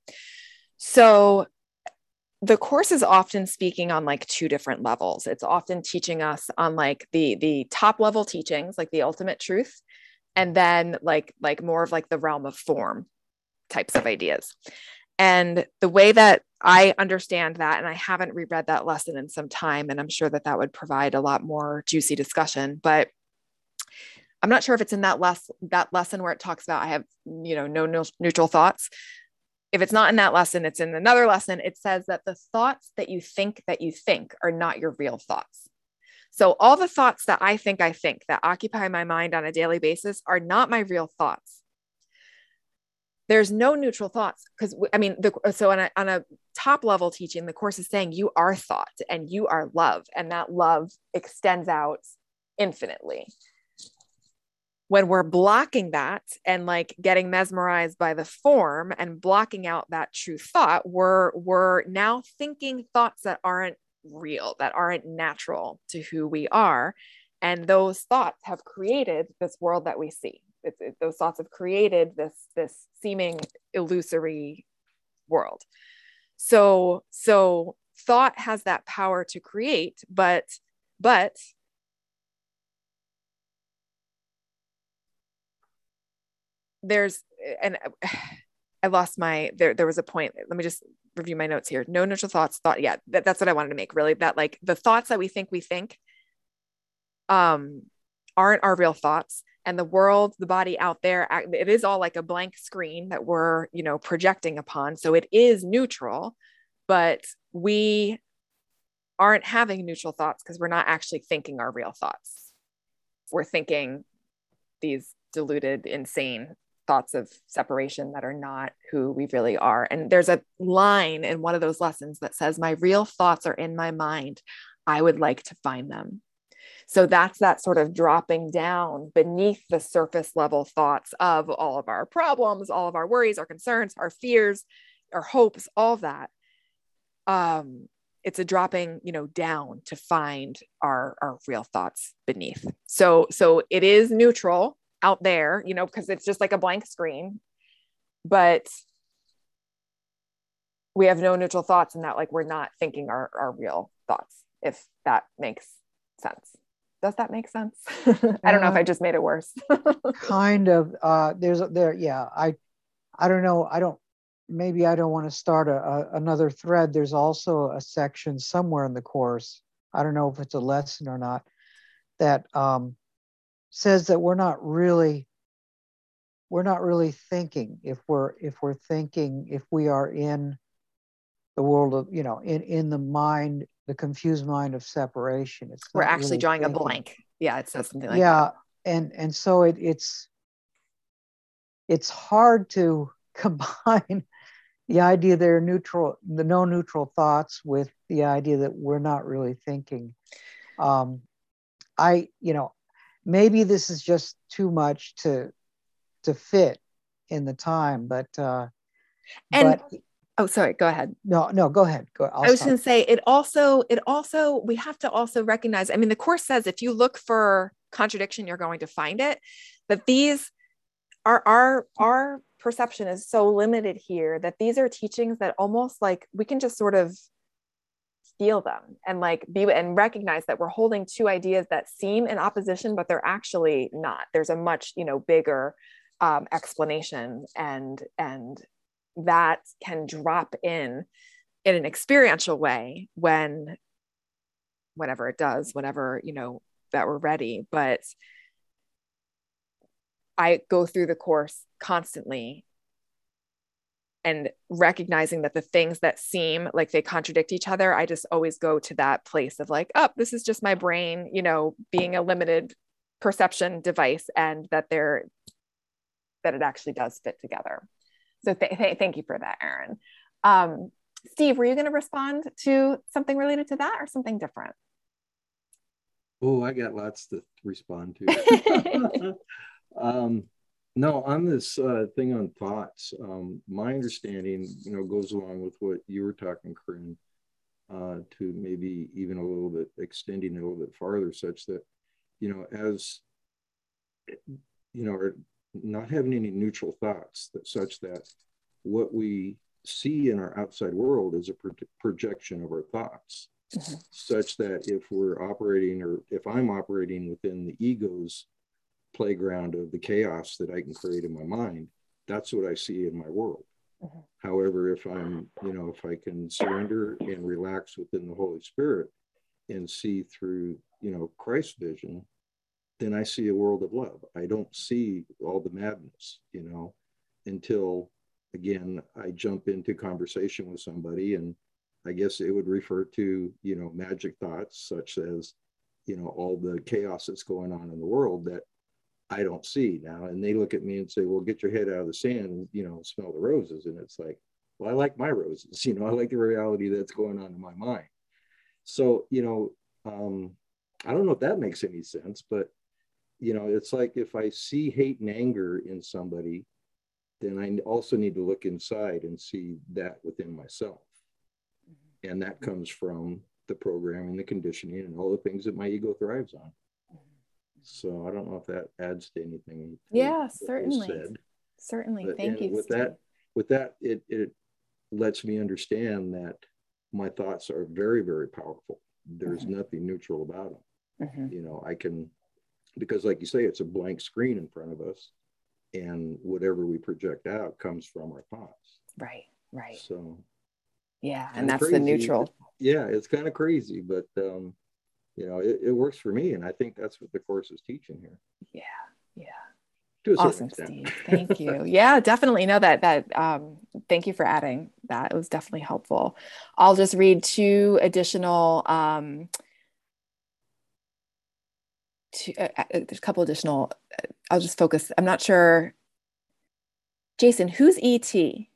S1: So the Course is often speaking on like two different levels. It's often teaching us on like the, the top level teachings, like the ultimate truth, and then like, like more of like the realm of form types of ideas. And the way that I understand that, and I haven't reread that lesson in some time, and I'm sure that that would provide a lot more juicy discussion, but I'm not sure if it's in that less that lesson where it talks about I have, you know, no, no neutral thoughts. If it's not in that lesson, it's in another lesson. It says that the thoughts that you think that you think are not your real thoughts. So all the thoughts that I think I think that occupy my mind on a daily basis are not my real thoughts. There's no neutral thoughts, because I mean, the, so on a, on a top level teaching, the Course is saying you are thought and you are love, and that love extends out infinitely. When we're blocking that and like getting mesmerized by the form and blocking out that true thought, we're, we're now thinking thoughts that aren't real, that aren't natural to who we are. And those thoughts have created this world that we see. It's, it, those thoughts have created this, this seeming illusory world. So, so thought has that power to create, but, but there's, and I lost my, there, there was a point. Let me just review my notes here. No neutral thoughts, thought. Yeah, that, that's what I wanted to make, really, that like the thoughts that we think we think um, aren't our real thoughts. And the world, the body out there, it is all like a blank screen that we're, you know, projecting upon. So it is neutral, but we aren't having neutral thoughts because we're not actually thinking our real thoughts. We're thinking these deluded, insane thoughts of separation that are not who we really are. And there's a line in one of those lessons that says, my real thoughts are in my mind. I would like to find them. So that's that sort of dropping down beneath the surface level thoughts of all of our problems, all of our worries, our concerns, our fears, our hopes, all of that. Um, it's a dropping, you know, down to find our, our real thoughts beneath. So, so it is neutral out there, you know, because it's just like a blank screen, but we have no neutral thoughts, and that like we're not thinking our, our real thoughts, if that makes sense. Does that make sense? I don't know if I just made it worse.
S8: Kind of. Uh, there's there. Yeah. I. I don't know. I don't. Maybe I don't want to start a, a, another thread. There's also a section somewhere in the course. I don't know if it's a lesson or not, that um, says that we're not really. We're not really thinking. If we're if we're thinking, if we are in the world of, you know, in in the mind, the confused mind of separation. It's
S1: we're
S8: not
S1: actually
S8: really
S1: drawing
S8: thinking.
S1: a blank. Yeah, it says something like
S8: yeah,
S1: that.
S8: and and so it it's it's hard to combine the idea they're neutral, the no neutral thoughts, with the idea that we're not really thinking. Um, I, you know, maybe this is just too much to to fit in the time, but uh,
S1: and
S8: but
S1: oh, sorry, go ahead.
S8: No, no, go ahead. Go. I'll
S1: I was
S8: stop.
S1: going to say it also, it also, we have to also recognize, I mean, the course says if you look for contradiction, you're going to find it, but these are, our, our perception is so limited here that these are teachings that almost like we can just sort of feel them and like be and recognize that we're holding two ideas that seem in opposition, but they're actually not. There's a much, you know, bigger um, explanation, and, and that can drop in in an experiential way when, whenever it does, whenever, you know, that we're ready. But I go through the course constantly and recognizing that the things that seem like they contradict each other, I just always go to that place of like, oh, this is just my brain, you know, being a limited perception device, and that they're, that it actually does fit together. So th- th- thank you for that, Erin. Um, Steve, were you going to respond to something related to that or something different?
S9: Oh, I got lots to respond to. um, no, on this uh, thing on thoughts, um, my understanding, you know, goes along with what you were talking, Corinne, uh, to maybe even a little bit extending it a little bit farther, such that, you know, as, you know, not having any neutral thoughts, that such that what we see in our outside world is a pro- projection of our thoughts, mm-hmm. such that if we're operating, or if I'm operating within the ego's playground of the chaos that I can create in my mind, that's what I see in my world. Mm-hmm. However, if I'm, you know, if I can surrender and relax within the Holy Spirit and see through, you know, Christ's vision, then I see a world of love. I don't see all the madness, you know, until, again, I jump into conversation with somebody, and I guess it would refer to, you know, magic thoughts, such as, you know, all the chaos that's going on in the world that I don't see now. And they look at me and say, well, get your head out of the sand and, you know, smell the roses. And it's like, well, I like my roses, you know, I like the reality that's going on in my mind. So, you know, um, I don't know if that makes any sense, but, you know, it's like if I see hate and anger in somebody, then I also need to look inside and see that within myself. Mm-hmm. And that comes from the programming, the conditioning, and all the things that my ego thrives on. Mm-hmm. So I don't know if that adds to anything.
S1: Yeah, certainly. Said. Certainly. But, Thank you.
S9: With
S1: Steve.
S9: that, with that, it, it lets me understand that my thoughts are very, very powerful. There's mm-hmm. nothing neutral about them. Mm-hmm. You know, I can, because like you say, it's a blank screen in front of us. And whatever we project out comes from our thoughts.
S1: Right, right.
S9: So,
S1: yeah, and that's crazy. The neutral.
S9: Yeah, it's kind of crazy, but um, you know, it, it works for me, and I think that's what the course is teaching here.
S1: Yeah, yeah.
S9: to a certain
S1: Awesome,
S9: extent.
S1: Steve. Thank you. Yeah, definitely. No, that, that, um, thank you for adding that. It was definitely helpful. I'll just read two additional, um, two, uh, uh, there's a couple additional, uh, I'll just focus. I'm not sure. Jason, who's E T?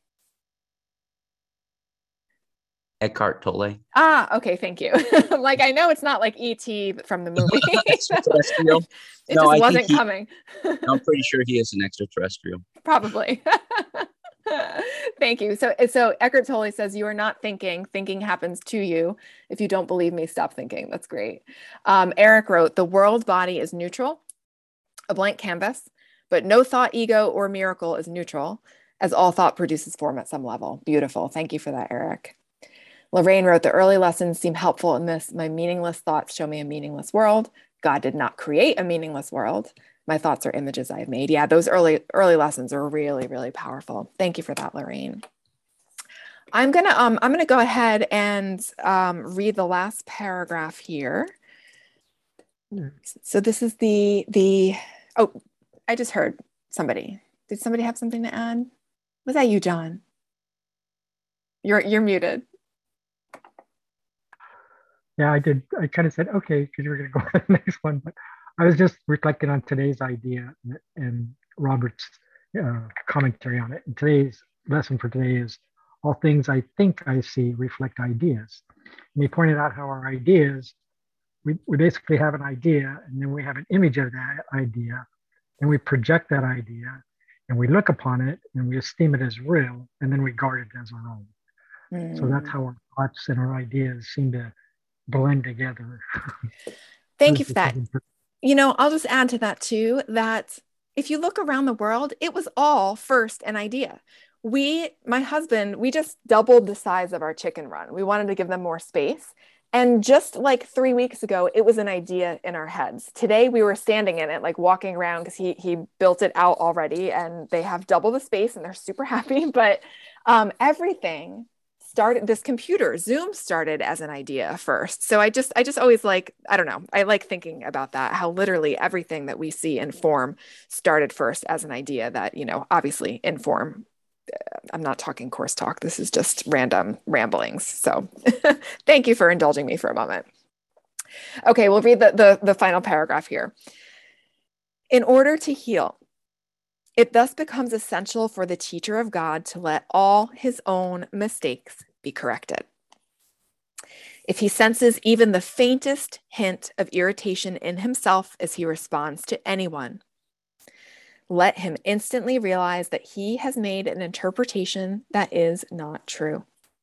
S2: Eckhart Tolle.
S1: Ah, okay, thank you. Like, I know it's not like E T from the movie.
S2: Extraterrestrial.
S1: It
S2: No,
S1: just
S2: I
S1: wasn't
S2: think he,
S1: coming.
S2: I'm pretty sure he is an extraterrestrial.
S1: Probably. Thank you. So, so Eckhart Tolle says, you are not thinking, thinking happens to you. If you don't believe me, stop thinking. That's great. Um, Eric wrote, the world body is neutral, a blank canvas, but no thought, ego, or miracle is neutral, as all thought produces form at some level. Beautiful. Thank you for that, Eric. Lorraine wrote, the early lessons seem helpful in this. My meaningless thoughts show me a meaningless world. God did not create a meaningless world. My thoughts are images I have made. Yeah, those early, early lessons are really, really powerful. Thank you for that, Lorraine. I'm gonna, um, I'm gonna go ahead and um, read the last paragraph here. So this is the, the, oh, I just heard somebody. Did somebody have something to add? Was that you, John? You're, you're muted.
S3: Yeah, I did. I kind of said, okay, because you were going to go to the next one. But I was just reflecting on today's idea and, and Robert's uh, commentary on it. And today's lesson for today is all things I think I see reflect ideas. And he pointed out how our ideas, we, we basically have an idea and then we have an image of that idea and we project that idea and we look upon it and we esteem it as real and then we guard it as our own. Mm. So that's how our thoughts and our ideas seem to blend together.
S1: Thank you for that. You know, I'll just add to that too, that if you look around the world, it was all first an idea. We, my husband, we just doubled the size of our chicken run. We wanted to give them more space. And just like three weeks ago, it was an idea in our heads. Today we were standing in it, like walking around because he, he built it out already and they have double the space and they're super happy. But um, everything started, this computer, Zoom started as an idea first. So I just, I just always like, I don't know, I like thinking about that, how literally everything that we see in form started first as an idea that, you know, obviously in form, I'm not talking course talk. This is just random ramblings. So thank you for indulging me for a moment. Okay, we'll read the, the, the final paragraph here. In order to heal, it thus becomes essential for the teacher of God to let all his own mistakes be corrected. If he senses even the faintest hint of irritation in himself as he responds to anyone, let him instantly realize that he has made an interpretation that is not true.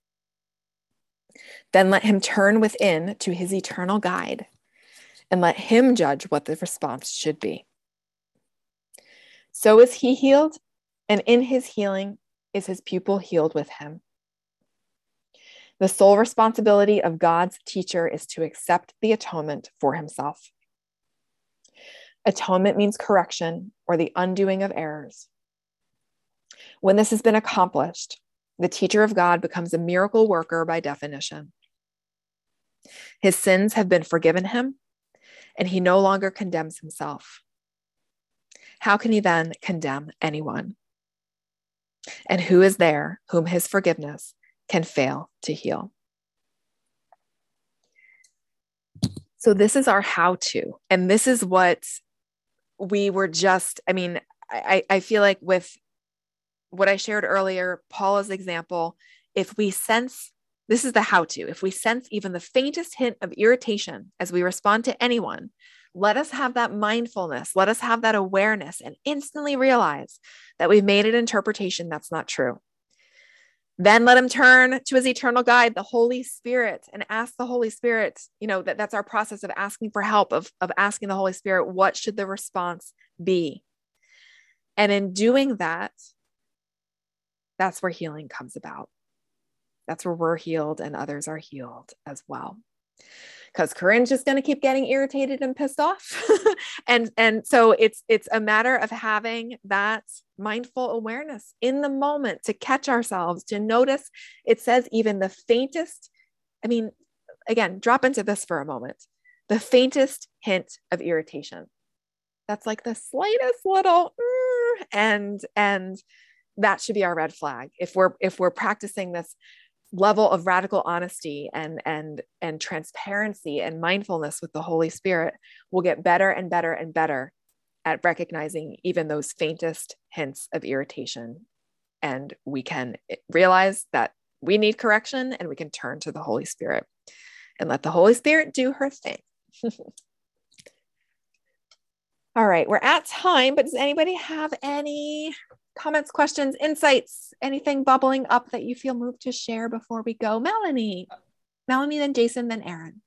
S1: Then let him turn within to his eternal guide and let him judge what the response should be. So is he healed, and in his healing is his pupil healed with him. The sole responsibility of God's teacher is to accept the atonement for himself. Atonement means correction or the undoing of errors. When this has been accomplished, the teacher of God becomes a miracle worker by definition. His sins have been forgiven him, and he no longer condemns himself. How can he then condemn anyone? And who is there whom his forgiveness can fail to heal? So this is our how-to, and this is what we were just, I mean, I, I feel like with what I shared earlier, Paula's example, if we sense, this is the how-to, if we sense even the faintest hint of irritation as we respond to anyone, let us have that mindfulness, let us have that awareness and instantly realize that we've made an interpretation that's not true. Then let him turn to his eternal guide, the Holy Spirit, and ask the Holy Spirit, you know, that that's our process of asking for help, of, of asking the Holy Spirit, what should the response be? And in doing that, that's where healing comes about. That's where we're healed and others are healed as well. Because Corinne's just going to keep getting irritated and pissed off. and, and so it's, it's a matter of having that mindful awareness in the moment to catch ourselves, to notice. It says even the faintest, I mean, again, drop into this for a moment, the faintest hint of irritation. that's like the slightest little, mm, and, and that should be our red flag. If we're, if we're practicing this level of radical honesty and, and, and transparency and mindfulness with the Holy Spirit, we'll get better and better and better at recognizing even those faintest hints of irritation. And we can realize that we need correction, and we can turn to the Holy Spirit and let the Holy Spirit do her thing. All right, we're at time, but does anybody have any comments, questions, insights, anything bubbling up that you feel moved to share before we go? Melanie, Melanie, then Jason, then Aaron.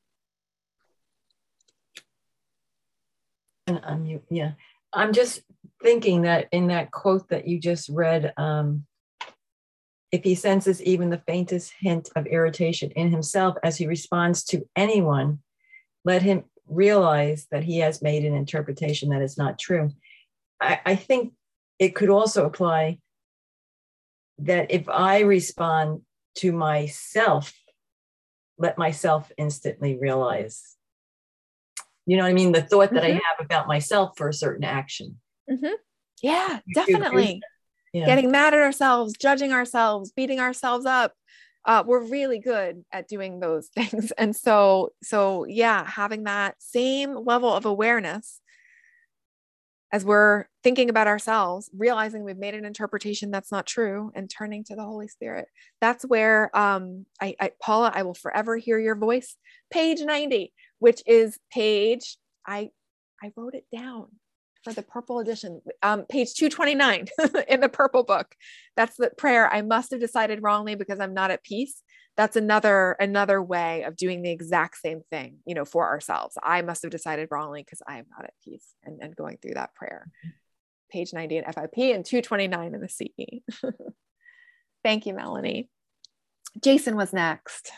S5: And I'm, yeah, I'm just thinking that in that quote that you just read, um, if he senses even the faintest hint of irritation in himself as he responds to anyone, let him realize that he has made an interpretation that is not true. I, I think it could also apply that if I respond to myself, let myself instantly realize, you know what I mean? The thought that mm-hmm. I have about myself for a certain action.
S1: Mm-hmm. Yeah, definitely. Yeah. Getting mad at ourselves, judging ourselves, beating ourselves up. Uh, we're really good at doing those things. And so, so yeah, having that same level of awareness as we're thinking about ourselves, realizing we've made an interpretation that's not true, and turning to the Holy Spirit. That's where, um, I, I, Paula, I will forever hear your voice. Page ninety, which is page, I, I wrote it down for the purple edition, um, page two twenty-nine in the purple book. That's the prayer. I must have decided wrongly because I'm not at peace. That's another, another way of doing the exact same thing, you know, for ourselves. I must have decided wrongly because I am not at peace, and, and going through that prayer. Page ninety in F I P and two twenty-nine in the C E. Thank you, Melanie. Jason was next.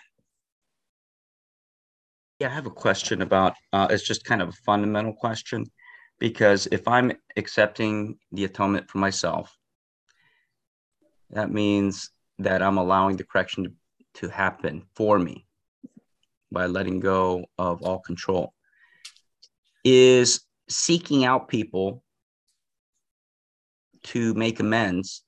S2: Yeah, I have a question about, uh, it's just kind of a fundamental question. Because if I'm accepting the atonement for myself, that means that I'm allowing the correction to, to happen for me by letting go of all control. Is seeking out people to make amends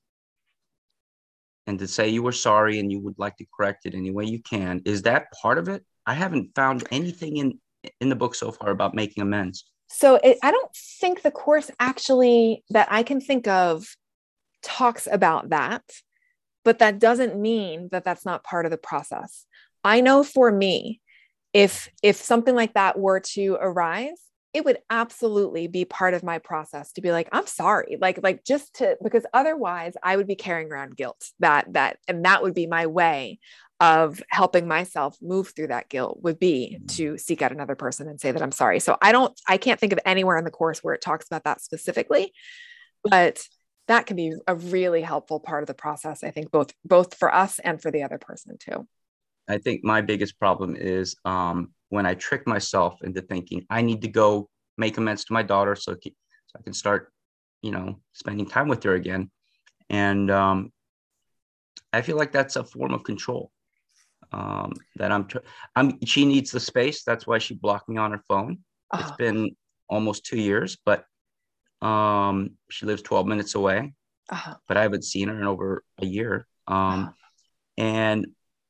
S2: and to say you were sorry and you would like to correct it any way you can, is that part of it? I haven't found anything in, in the book so far about making amends.
S1: So it, I don't think the course actually that I can think of talks about that, but that doesn't mean that that's not part of the process. I know for me, if, if something like that were to arise, it would absolutely be part of my process to be like, I'm sorry, like, like just to, because otherwise I would be carrying around guilt that, that, and that would be my way of helping myself move through that guilt, would be to seek out another person and say that I'm sorry. So I don't, I can't think of anywhere in the course where it talks about that specifically, but that can be a really helpful part of the process. I think both, both for us and for the other person too.
S2: I think my biggest problem is um, when I trick myself into thinking I need to go make amends to my daughter so, so I can start, you know, spending time with her again. And um, I feel like that's a form of control. Um, that I'm, tr- I'm, she needs the space. That's why she blocked me on her phone. Oh. It's been almost two years, but um, she lives twelve minutes away, uh-huh. but I haven't seen her in over a year. Um, uh-huh. And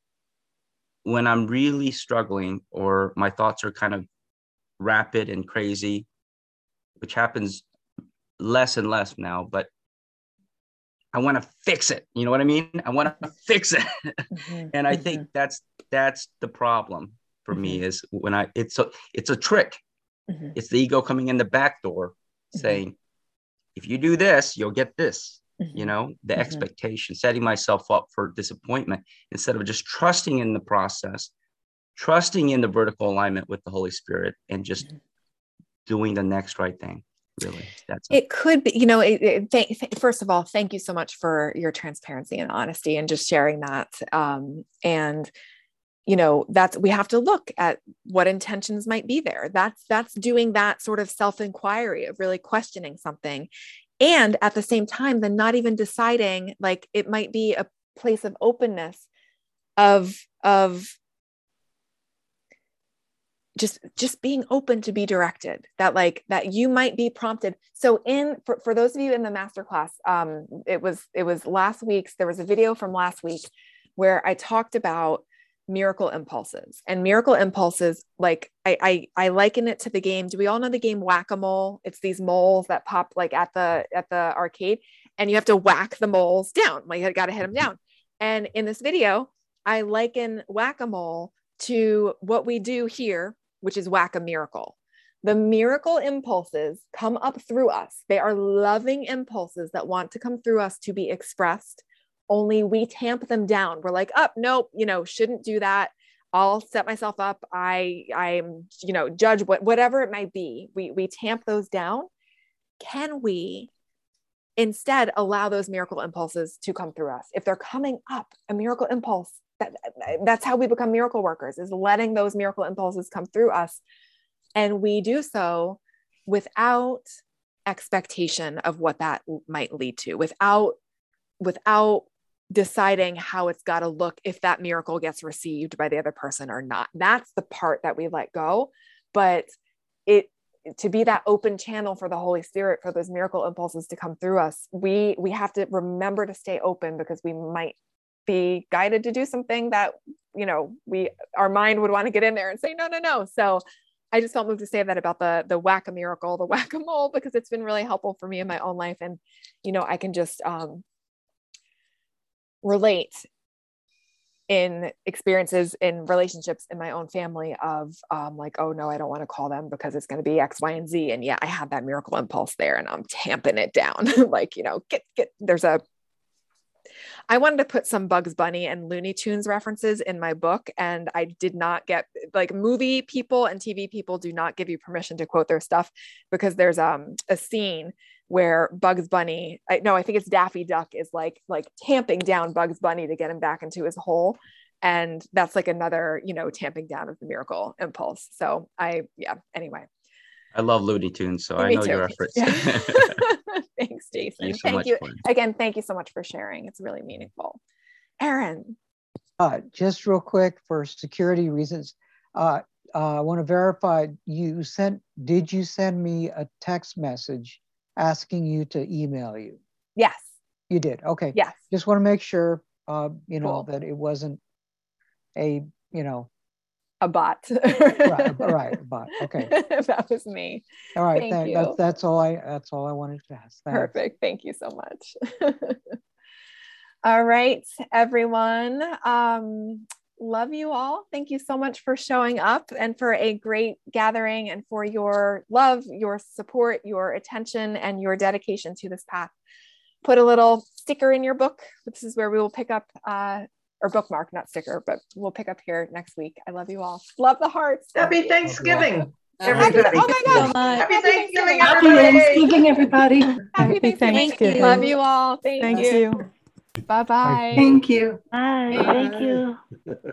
S2: when I'm really struggling or my thoughts are kind of rapid and crazy, which happens less and less now, but I want to fix it. You know what I mean? I want to fix it. Mm-hmm. And I mm-hmm. think that's, that's the problem for mm-hmm. me is when I, it's a, it's a trick. Mm-hmm. It's the ego coming in the back door mm-hmm. saying, if you do this, you'll get this, mm-hmm. you know, the mm-hmm. expectation, setting myself up for disappointment instead of just trusting in the process, trusting in the vertical alignment with the Holy Spirit and just mm-hmm. doing the next right thing. Really, that's
S1: it. Could be, you know, it, it, th- th- first of all, thank you so much for your transparency and honesty and just sharing that. Um, and, you know, that's, we have to look at what intentions might be there. That's, that's doing that sort of self-inquiry of really questioning something. And at the same time, then not even deciding, like, it might be a place of openness of, of, just just being open to be directed, that like that you might be prompted. So in for, for those of you in the masterclass, um it was it was last week's there was a video from last week where I talked about miracle impulses. And miracle impulses, like I, I I liken it to the game. Do we all know the game Whack-A-Mole? It's these moles that pop like at the at the arcade, and you have to whack the moles down. Like you got to hit them down. And in this video, I liken Whack-A-Mole to what we do here, which is whack a miracle. The miracle impulses come up through us. They are loving impulses that want to come through us to be expressed. Only we tamp them down. We're like, oh, nope, you know, shouldn't do that. I'll set myself up. I, I'm, you know, judge what, whatever it might be. We, we tamp those down. Can we instead allow those miracle impulses to come through us? If they're coming up, a miracle impulse, that, that's how we become miracle workers, is letting those miracle impulses come through us. And we do so without expectation of what that might lead to, without, without deciding how it's got to look if that miracle gets received by the other person or not. That's the part that we let go. But it, to be that open channel for the Holy Spirit, for those miracle impulses to come through us, we, we have to remember to stay open, because we might be guided to do something that, you know, we, our mind would want to get in there and say, no, no, no. So I just felt moved to say that about the, the whack a miracle, the Whack-A-Mole, because it's been really helpful for me in my own life. And, you know, I can just um, relate in experiences in relationships in my own family of um, like, oh no, I don't want to call them because it's going to be X, Y, and Z. And yeah, I have that miracle impulse there and I'm tamping it down. Like, you know, get, get, there's a, I wanted to put some Bugs Bunny and Looney Tunes references in my book, and I did not get, like, movie people and T V people do not give you permission to quote their stuff, because there's um, a scene where Bugs Bunny, I, no, I think it's Daffy Duck is like, like tamping down Bugs Bunny to get him back into his hole. And that's like another, you know, tamping down of the miracle impulse. So I, yeah, anyway.
S2: I love Looney Tunes, so
S1: Me
S2: I know
S1: too.
S2: your efforts.
S1: Yeah. Thanks, Jason.
S2: Thank you so
S1: thank
S2: much
S1: you.
S2: for it.
S1: Again, thank you so much for sharing. It's really meaningful. Aaron.
S8: Uh, just real quick, for security reasons, uh, uh, I want to verify, you sent, did you send me a text message asking you to email you?
S1: Yes.
S8: You did. Okay.
S1: Yes.
S8: Just want to make sure, uh, you know,
S1: Cool.
S8: that it wasn't a, you know,
S1: a bot.
S8: right, right, a bot. Okay.
S1: That was me.
S8: All right.
S1: Thank
S8: Thank,
S1: you.
S8: that's, that's all I, that's all I wanted to ask. Thanks.
S1: Perfect. Thank you so much. All right, everyone. Um, love you all. Thank you so much for showing up and for a great gathering, and for your love, your support, your attention, and your dedication to this path. Put a little sticker in your book. This is where we will pick up, uh, or bookmark, not sticker, but we'll pick up here next week. I love you all. Love the hearts.
S4: Happy Thanksgiving,
S1: Happy,
S4: everybody.
S1: oh my gosh.
S4: Happy, Happy Thanksgiving,
S10: Happy
S4: everybody.
S10: Thanksgiving, everybody.
S1: Happy
S10: Happy
S1: Thanksgiving.
S10: Thanksgiving.
S1: Love you all. Thank,
S10: Thank
S1: you.
S10: you.
S1: Bye-bye.
S10: Thank you.
S6: Bye.
S4: Bye.
S6: Thank you.